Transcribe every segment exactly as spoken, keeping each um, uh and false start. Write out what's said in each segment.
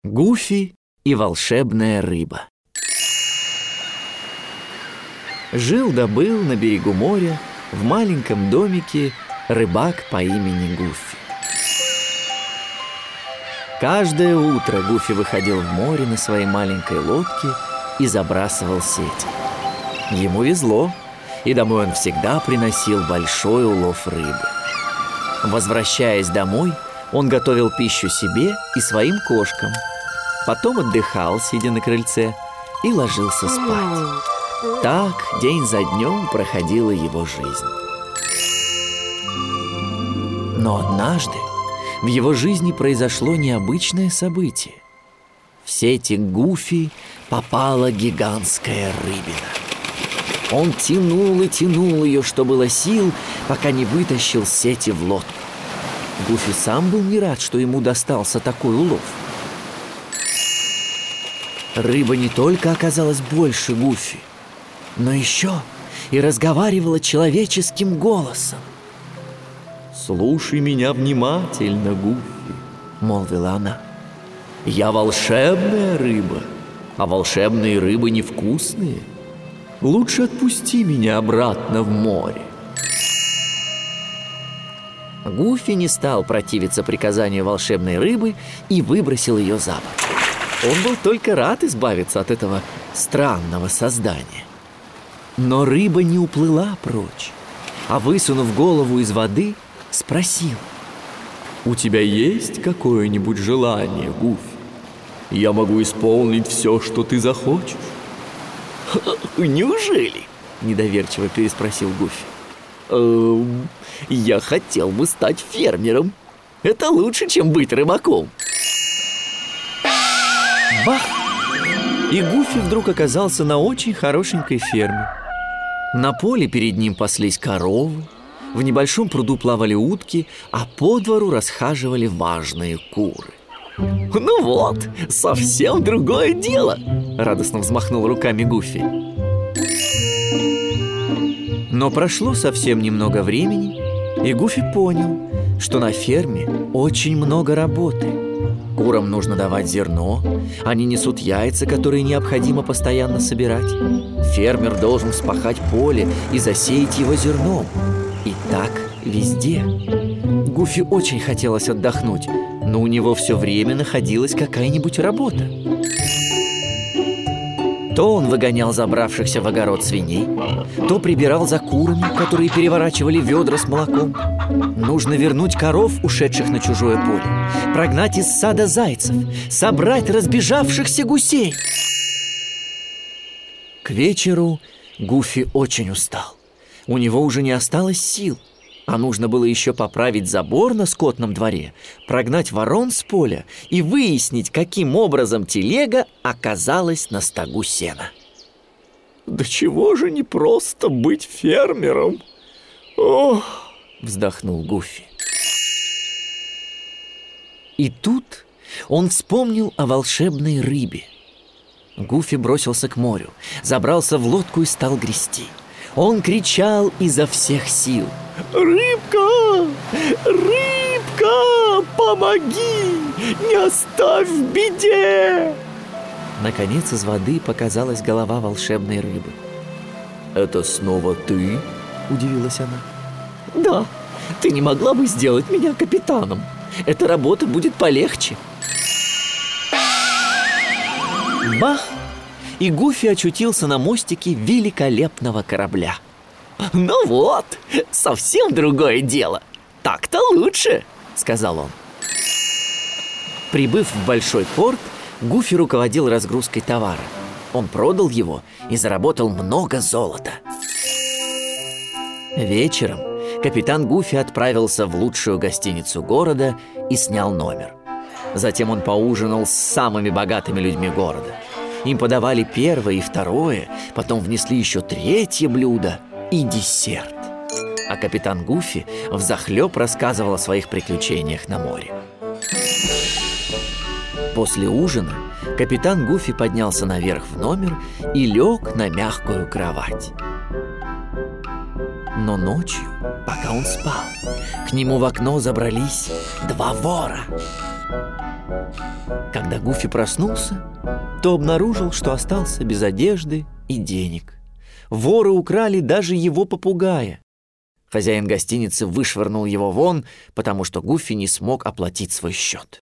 Гуфи и волшебная рыба. Жил да был на берегу моря в маленьком домике рыбак по имени Гуфи. Каждое утро Гуфи выходил в море на своей маленькой лодке и забрасывал сети. Ему везло, и домой он всегда приносил большой улов рыбы. Возвращаясь домой, он готовил пищу себе и своим кошкам. Потом отдыхал, сидя на крыльце, и ложился спать. Так день за днем проходила его жизнь. Но однажды в его жизни произошло необычное событие. В сети Гуфи попала гигантская рыбина. Он тянул и тянул ее, что было сил, пока не вытащил сети в лодку. Гуфи сам был не рад, что ему достался такой улов. Рыба не только оказалась больше Гуфи, но еще и разговаривала человеческим голосом. «Слушай меня внимательно, Гуфи», — молвила она. «Я волшебная рыба, а волшебные рыбы невкусные. Лучше отпусти меня обратно в море». Гуфи не стал противиться приказанию волшебной рыбы и выбросил ее за борт. Он был только рад избавиться от этого странного создания. Но рыба не уплыла прочь, а, высунув голову из воды, спросила: «У тебя есть какое-нибудь желание, Гуфи? Я могу исполнить все, что ты захочешь». «Неужели?» – недоверчиво переспросил Гуфи. «Эм, я хотел бы стать фермером. Это лучше, чем быть рыбаком». Бах! И Гуфи вдруг оказался на очень хорошенькой ферме. На поле перед ним паслись коровы, в небольшом пруду плавали утки, а по двору расхаживали важные куры. «Ну вот, совсем другое дело!» – радостно взмахнул руками Гуфи. Но прошло совсем немного времени, и Гуфи понял, что на ферме очень много работы. Курам нужно давать зерно, они несут яйца, которые необходимо постоянно собирать. Фермер должен вспахать поле и засеять его зерном. И так везде. Гуфи очень хотелось отдохнуть, но у него все время находилась какая-нибудь работа. То он выгонял забравшихся в огород свиней, то прибирал за курами, которые переворачивали ведра с молоком. Нужно вернуть коров, ушедших на чужое поле, прогнать из сада зайцев, собрать разбежавшихся гусей. К вечеру Гуфи очень устал. У него уже не осталось сил, а нужно было еще поправить забор на скотном дворе, прогнать ворон с поля и выяснить, каким образом телега оказалась на стогу сена. «Да чего же не просто быть фермером? Ох!» — вздохнул Гуфи. И тут он вспомнил о волшебной рыбе. Гуфи бросился к морю, забрался в лодку и стал грести. Он кричал изо всех сил: «Рыбка! Рыбка! Помоги! Не оставь в беде!» Наконец из воды показалась голова волшебной рыбы. «Это снова ты?» – удивилась она. «Да, ты не могла бы сделать меня капитаном? Эта работа будет полегче». Бах! И Гуфи очутился на мостике великолепного корабля. «Ну вот, совсем другое дело. Так-то лучше», — сказал он. Прибыв в большой порт, Гуфи руководил разгрузкой товара. Он продал его и заработал много золота. Вечером капитан Гуфи отправился в лучшую гостиницу города и снял номер. Затем он поужинал с самыми богатыми людьми города. Им подавали первое и второе, потом внесли еще третье блюдо и десерт. А капитан Гуфи взахлеб рассказывал о своих приключениях на море. После ужина капитан Гуфи поднялся наверх в номер и лег на мягкую кровать. Но ночью, пока он спал, к нему в окно забрались два вора. Когда Гуфи проснулся, то обнаружил, что остался без одежды и денег. Воры украли даже его попугая. Хозяин гостиницы вышвырнул его вон, потому что Гуфи не смог оплатить свой счет.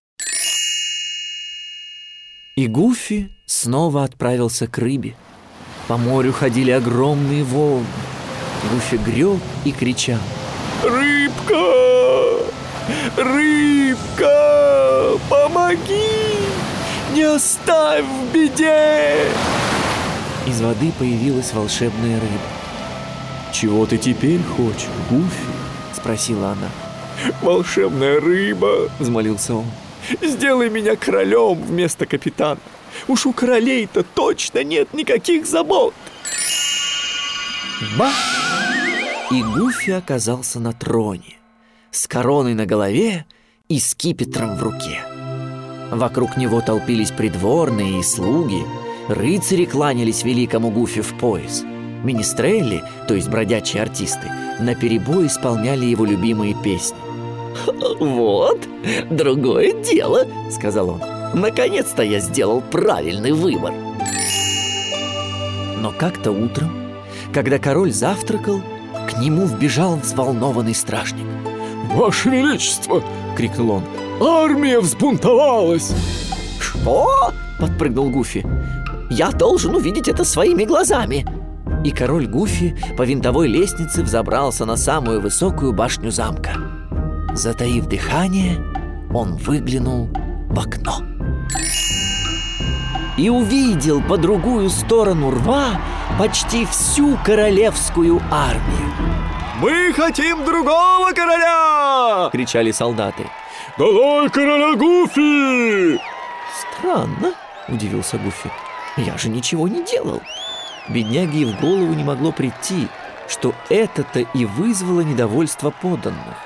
И Гуфи снова отправился к рыбе. По морю ходили огромные волны. Гуфи греб и кричал: «Рыбка! Рыбка! Помоги! Не оставь в беде!» Из воды появилась волшебная рыба. «Чего ты теперь хочешь, Гуфи?» — спросила она. «Волшебная рыба!» — взмолился он. «Сделай меня королем вместо капитана. Уж у королей-то точно нет никаких забот!» Бах! И Гуфи оказался на троне, с короной на голове и скипетром в руке. Вокруг него толпились придворные и слуги, рыцари кланялись великому Гуфи в пояс. Министрели, то есть бродячие артисты, наперебой исполняли его любимые песни. «Вот, другое дело», — сказал он. «Наконец-то я сделал правильный выбор». Но как-то утром, когда король завтракал, к нему вбежал взволнованный стражник. «Ваше Величество!» — крикнул он. «Армия взбунтовалась!» «Что?» — подпрыгнул Гуфи. «Я должен увидеть это своими глазами!» И король Гуфи по винтовой лестнице взобрался на самую высокую башню замка. Затаив дыхание, он выглянул в окно и увидел по другую сторону рва почти всю королевскую армию. «Мы хотим другого короля!» — кричали солдаты. «Долой короля Гуфи!» «Странно», — удивился Гуфи. «Я же ничего не делал». Бедняге и в голову не могло прийти, что это-то и вызвало недовольство подданных.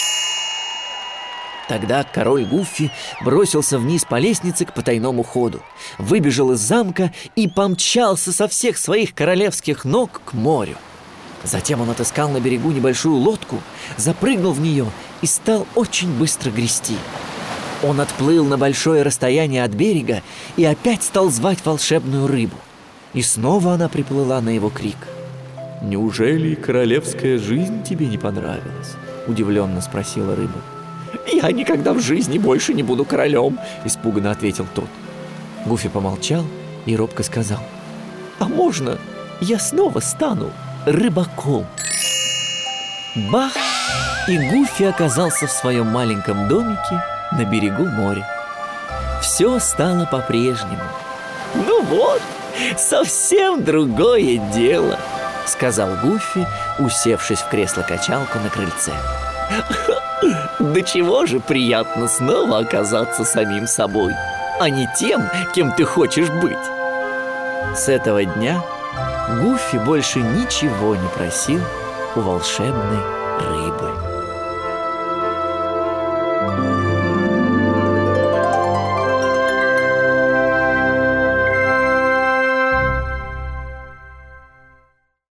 Тогда король Гуфи бросился вниз по лестнице к потайному ходу, выбежал из замка и помчался со всех своих королевских ног к морю. Затем он отыскал на берегу небольшую лодку, запрыгнул в нее и стал очень быстро грести. Он отплыл на большое расстояние от берега и опять стал звать волшебную рыбу. И снова она приплыла на его крик. «Неужели королевская жизнь тебе не понравилась?» — удивленно спросила рыба. «Я никогда в жизни больше не буду королем», — испуганно ответил тот. Гуфи помолчал и робко сказал: «А можно я снова стану рыбаком?» Бах! И Гуфи оказался в своем маленьком домике на берегу моря. Все стало по-прежнему. «Ну вот, совсем другое дело», — сказал Гуфи, усевшись в кресло-качалку на крыльце. «Да чего же приятно снова оказаться самим собой, а не тем, кем ты хочешь быть». С этого дня Гуфи больше ничего не просил у волшебной рыбы.